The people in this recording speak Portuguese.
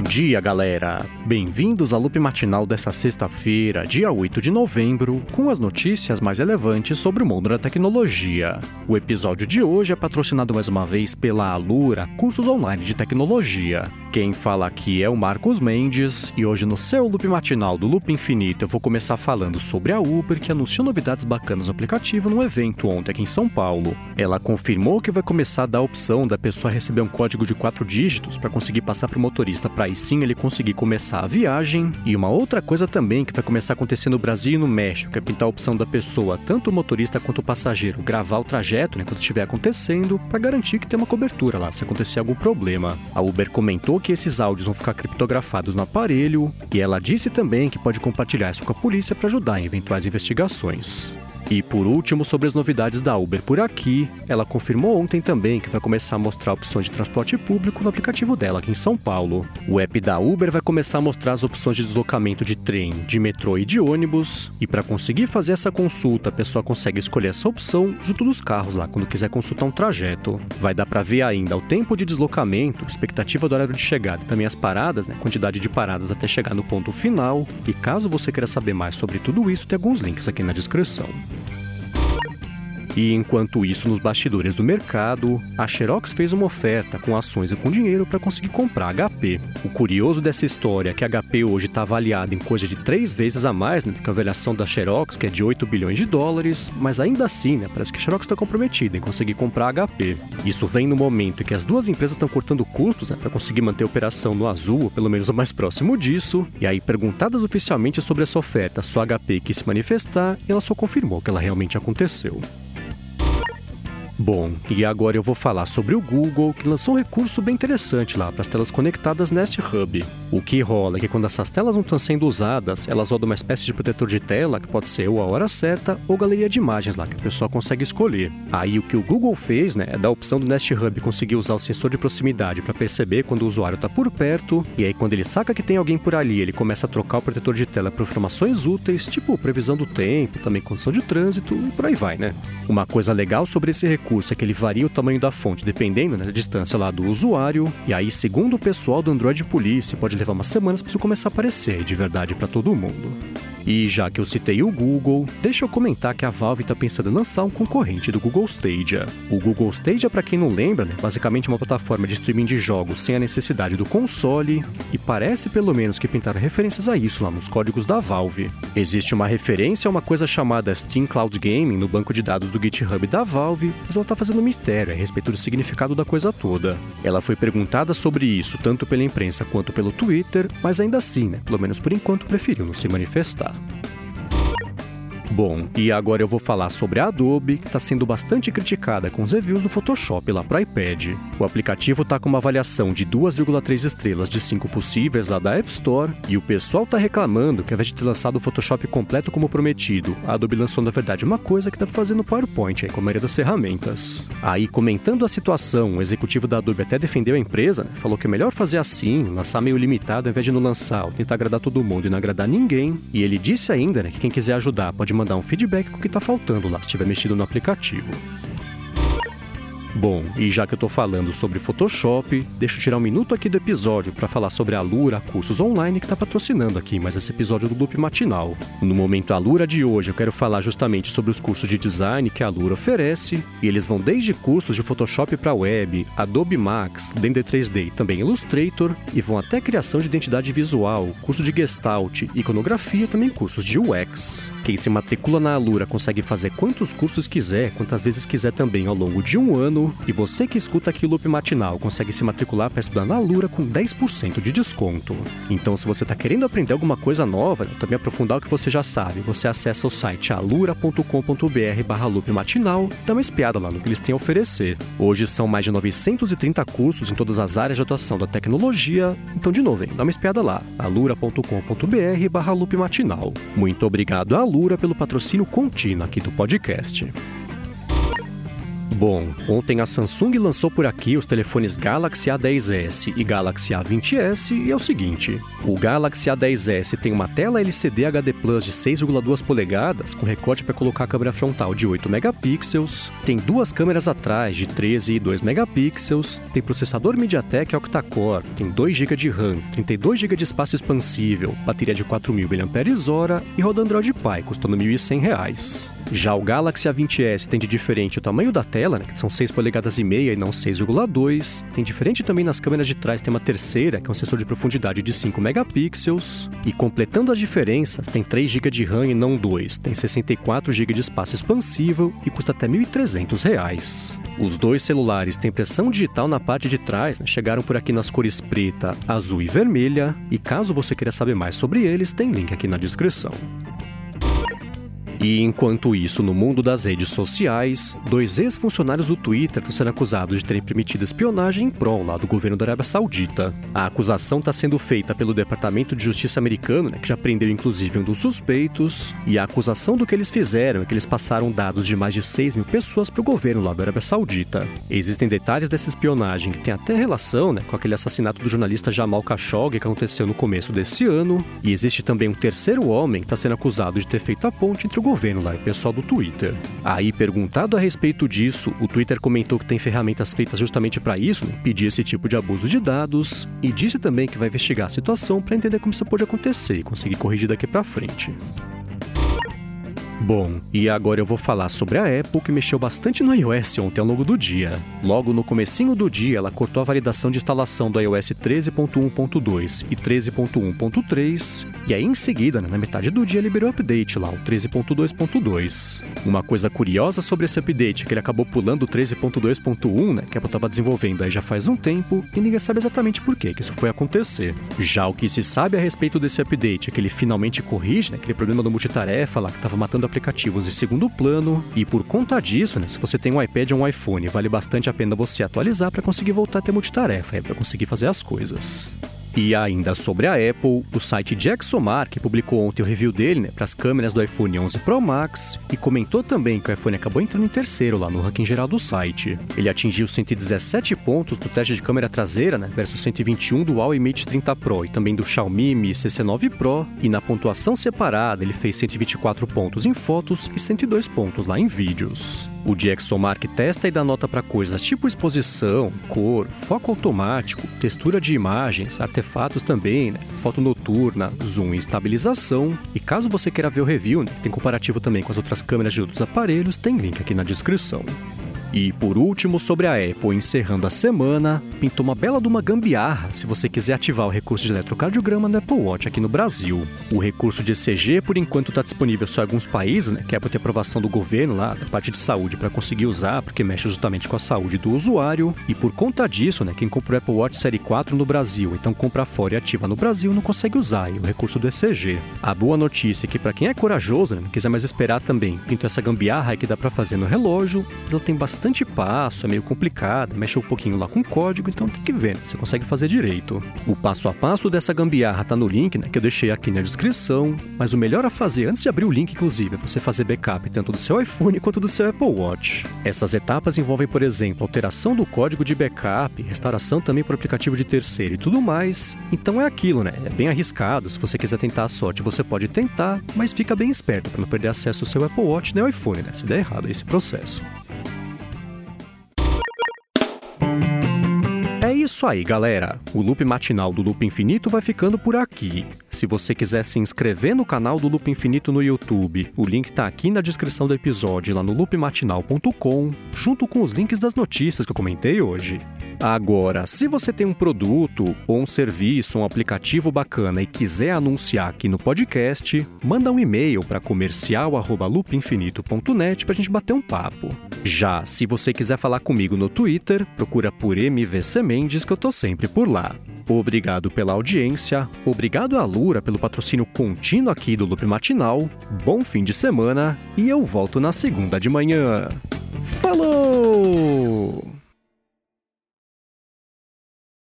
dia, galera! Bem-vindos ao Loop Matinal dessa sexta-feira, dia 8 de novembro, com as notícias mais relevantes sobre o mundo da tecnologia. O episódio de hoje é patrocinado mais uma vez pela Alura, cursos online de tecnologia. Quem fala aqui é o Marcos Mendes, e hoje no seu Loop Matinal do Loop Infinito eu vou começar falando sobre a Uber, que anunciou novidades bacanas no aplicativo num evento ontem aqui em São Paulo. Ela confirmou que vai começar a dar a opção da pessoa receber um código de 4 dígitos para conseguir passar para o motorista, para aí sim ele conseguir começar a viagem. E uma outra coisa também que vai começar a acontecer no Brasil e no México é pintar a opção da pessoa, tanto o motorista quanto o passageiro, gravar o trajeto, quando estiver acontecendo, para garantir que tem uma cobertura lá, se acontecer algum problema. A Uber comentou que esses áudios vão ficar criptografados no aparelho, e ela disse também que pode compartilhar isso com a polícia para ajudar em eventuais investigações. E por último, sobre as novidades da Uber por aqui, ela confirmou ontem também que vai começar a mostrar opções de transporte público no aplicativo dela aqui em São Paulo. O app da Uber vai começar a mostrar as opções de deslocamento de trem, de metrô e de ônibus, e para conseguir fazer essa consulta, a pessoa consegue escolher essa opção junto dos carros lá, quando quiser consultar um trajeto. Vai dar para ver ainda o tempo de deslocamento, expectativa do horário de chegada, também as paradas, quantidade de paradas até chegar no ponto final, e caso você queira saber mais sobre tudo isso, tem alguns links aqui na descrição. E enquanto isso, nos bastidores do mercado, a Xerox fez uma oferta com ações e com dinheiro para conseguir comprar a HP. O curioso dessa história é que a HP hoje está avaliada em coisa de 3 vezes a mais do que a avaliação da Xerox, que é de 8 bilhões de dólares, mas ainda assim, parece que a Xerox está comprometida em conseguir comprar a HP. Isso vem no momento em que as duas empresas estão cortando custos para conseguir manter a operação no azul, ou pelo menos o mais próximo disso, e aí, perguntadas oficialmente sobre essa oferta, só a HP quis se manifestar e ela só confirmou que ela realmente aconteceu. Bom, e agora eu vou falar sobre o Google, que lançou um recurso bem interessante lá para as telas conectadas Nest Hub. O que rola é que quando essas telas não estão sendo usadas, elas rodam uma espécie de protetor de tela, que pode ser ou a hora certa ou galeria de imagens lá, que a pessoa consegue escolher. Aí o que o Google fez, é dar a opção do Nest Hub conseguir usar o sensor de proximidade para perceber quando o usuário está por perto, e aí quando ele saca que tem alguém por ali, ele começa a trocar o protetor de tela por informações úteis, tipo previsão do tempo, também condição de trânsito, e por aí vai, Uma coisa legal sobre esse recurso é que ele varia o tamanho da fonte dependendo da distância lá do usuário, e aí, segundo o pessoal do Android Police, pode levar umas semanas para isso começar a aparecer de verdade para todo mundo. E já que eu citei o Google, deixa eu comentar que a Valve está pensando em lançar um concorrente do Google Stadia. O Google Stadia, para quem não lembra, basicamente uma plataforma de streaming de jogos sem a necessidade do console, e parece pelo menos que pintaram referências a isso lá nos códigos da Valve. Existe uma referência a uma coisa chamada Steam Cloud Gaming no banco de dados do GitHub da Valve, mas ela está fazendo mistério a respeito do significado da coisa toda. Ela foi perguntada sobre isso tanto pela imprensa quanto pelo Twitter, mas ainda assim, pelo menos por enquanto, preferiu não se manifestar. Bom, e agora eu vou falar sobre a Adobe, que está sendo bastante criticada com os reviews do Photoshop lá para iPad. O aplicativo está com uma avaliação de 2,3 estrelas de 5 possíveis lá da App Store, e o pessoal está reclamando que ao invés de ter lançado o Photoshop completo como prometido, a Adobe lançou na verdade uma coisa que dá para fazer no PowerPoint, com a maioria das ferramentas. Aí, comentando a situação, o executivo da Adobe até defendeu a empresa, falou que é melhor fazer assim, lançar meio limitado ao invés de não lançar, ou tentar agradar todo mundo e não agradar ninguém, e ele disse ainda que quem quiser ajudar pode mandar um feedback com o que está faltando lá, se estiver mexido no aplicativo. Bom, e já que eu tô falando sobre Photoshop, deixa eu tirar um minuto aqui do episódio para falar sobre a Alura Cursos Online, que tá patrocinando aqui mais esse episódio do Loop Matinal. No Momento Alura de hoje, eu quero falar justamente sobre os cursos de design que a Alura oferece, e eles vão desde cursos de Photoshop para web, Adobe Max, Blender 3D e também Illustrator, e vão até criação de identidade visual, curso de Gestalt, iconografia e também cursos de UX. Quem se matricula na Alura consegue fazer quantos cursos quiser, quantas vezes quiser também ao longo de um ano, e você que escuta aqui o Loop Matinal consegue se matricular para estudar na Alura com 10% de desconto. Então, se você está querendo aprender alguma coisa nova, também aprofundar o que você já sabe, você acessa o site alura.com.br/loopmatinal, dá uma espiada lá no que eles têm a oferecer. Hoje são mais de 930 cursos em todas as áreas de atuação da tecnologia, então de novo, dá uma espiada lá, alura.com.br/loopmatinal. Muito obrigado, Alura, pelo patrocínio contínuo aqui do podcast. Bom, ontem a Samsung lançou por aqui os telefones Galaxy A10s e Galaxy A20s e é o seguinte, o Galaxy A10s tem uma tela LCD HD Plus de 6,2 polegadas com recorte para colocar a câmera frontal de 8 megapixels, tem duas câmeras atrás de 13 e 2 megapixels, tem processador MediaTek octa-core, tem 2 GB de RAM, 32 GB de espaço expansível, bateria de 4.000 mAh e roda Android Pie, custando R$ 1.100. Já o Galaxy A20s tem de diferente o tamanho da tela, que são 6,5 polegadas e não 6,2. Tem diferente também nas câmeras de trás, tem uma terceira, que é um sensor de profundidade de 5 megapixels. E completando as diferenças, tem 3 GB de RAM e não 2. Tem 64 GB de espaço expansível e custa até R$ 1.300. Os dois celulares têm impressão digital na parte de trás, chegaram por aqui nas cores preta, azul e vermelha. E caso você queira saber mais sobre eles, tem link aqui na descrição. E enquanto isso, no mundo das redes sociais, 2 ex-funcionários do Twitter estão sendo acusados de terem permitido espionagem em prol lá do governo da Arábia Saudita. A acusação está sendo feita pelo Departamento de Justiça americano, que já prendeu inclusive um dos suspeitos, e a acusação do que eles fizeram é que eles passaram dados de mais de 6.000 pessoas para o governo lá da Arábia Saudita. Existem detalhes dessa espionagem que tem até relação com aquele assassinato do jornalista Jamal Khashoggi que aconteceu no começo desse ano, e existe também um terceiro homem que está sendo acusado de ter feito a ponte entre o governo lá e o pessoal do Twitter. Aí, perguntado a respeito disso, o Twitter comentou que tem ferramentas feitas justamente para isso, impedir esse tipo de abuso de dados, e disse também que vai investigar a situação para entender como isso pode acontecer e conseguir corrigir daqui para frente. Bom, e agora eu vou falar sobre a Apple, que mexeu bastante no iOS ontem ao longo do dia. Logo no comecinho do dia, ela cortou a validação de instalação do iOS 13.1.2 e 13.1.3, e aí em seguida, na metade do dia, liberou o update lá, o 13.2.2. Uma coisa curiosa sobre esse update é que ele acabou pulando o 13.2.1, que a Apple estava desenvolvendo aí já faz um tempo, e ninguém sabe exatamente por que isso foi acontecer. Já o que se sabe a respeito desse update é que ele finalmente corrige, aquele problema do multitarefa lá, que estava matando aplicativos de segundo plano, e por conta disso, se você tem um iPad ou um iPhone, vale bastante a pena você atualizar para conseguir voltar a ter multitarefa, para conseguir fazer as coisas. E ainda sobre a Apple, o site DxOMark publicou ontem o review dele para as câmeras do iPhone 11 Pro Max e comentou também que o iPhone acabou entrando em terceiro lá no ranking geral do site. Ele atingiu 117 pontos do teste de câmera traseira, versus 121 do Huawei Mate 30 Pro e também do Xiaomi Mi CC9 Pro, e na pontuação separada ele fez 124 pontos em fotos e 102 pontos lá em vídeos. O DxOMark testa e dá nota para coisas tipo exposição, cor, foco automático, textura de imagens, artefatos também, foto noturna, zoom e estabilização. E caso você queira ver o review, tem comparativo também com as outras câmeras de outros aparelhos, tem link aqui na descrição. E por último, sobre a Apple, encerrando a semana, pintou uma bela de uma gambiarra se você quiser ativar o recurso de eletrocardiograma no Apple Watch aqui no Brasil. O recurso de ECG, por enquanto, está disponível só em alguns países, que é para ter aprovação do governo lá, da parte de saúde, para conseguir usar, porque mexe justamente com a saúde do usuário. E por conta disso, quem compra o Apple Watch Série 4 no Brasil, então compra fora e ativa no Brasil, não consegue usar o recurso do ECG. A boa notícia é que para quem é corajoso, não quiser mais esperar também, pintou essa gambiarra aí que dá para fazer no relógio, mas ela tem bastante passo, é meio complicado, mexe um pouquinho lá com o código, então tem que ver, você consegue fazer direito. O passo a passo dessa gambiarra tá no link, que eu deixei aqui na descrição, mas o melhor a fazer, antes de abrir o link, inclusive, é você fazer backup tanto do seu iPhone quanto do seu Apple Watch. Essas etapas envolvem, por exemplo, alteração do código de backup, restauração também por aplicativo de terceiro e tudo mais, então é aquilo, é bem arriscado, se você quiser tentar a sorte, você pode tentar, mas fica bem esperto para não perder acesso ao seu Apple Watch nem ao iPhone, se der errado esse processo. É isso aí, galera. O Loop Matinal do Loop Infinito vai ficando por aqui. Se você quiser se inscrever no canal do Loop Infinito no YouTube, o link tá aqui na descrição do episódio, lá no loopmatinal.com, junto com os links das notícias que eu comentei hoje. Agora, se você tem um produto, ou um serviço, um aplicativo bacana e quiser anunciar aqui no podcast, manda um e-mail para comercial@loopinfinito.net pra gente bater um papo. Já, se você quiser falar comigo no Twitter, procura por MVC Mendes, que eu tô sempre por lá. Obrigado pela audiência, obrigado a Lura pelo patrocínio contínuo aqui do Loop Matinal, bom fim de semana e eu volto na segunda de manhã. Falou!